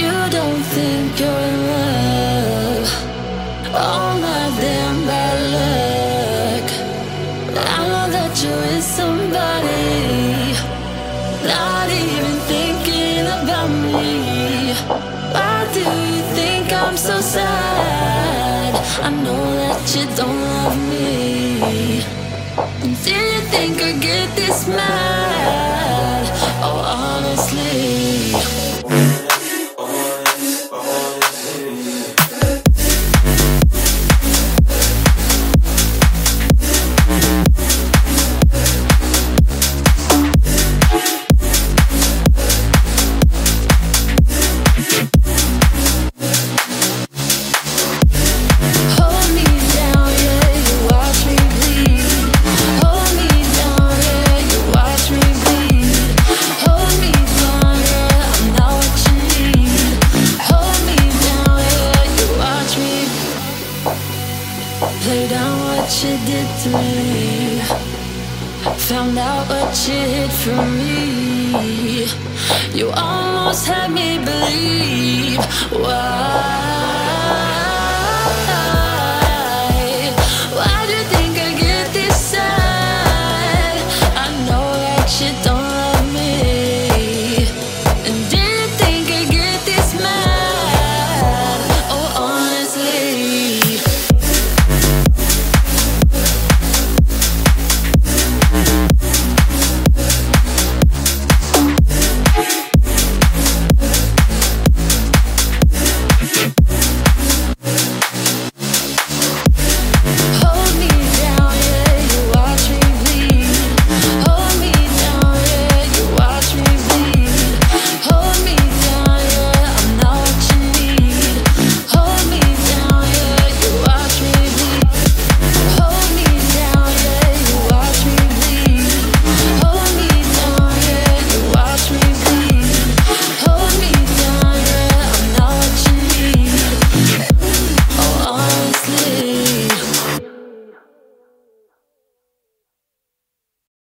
You don't think you're in love. All my damn bad luck. I know that you're with somebody, not even thinking about me. Why do you think I'm so sad? I know that you don't love me. Do you think I get this mad? Oh, honestly. Play down what you did to me. Found out what you hid from me. You almost had me believe. Why?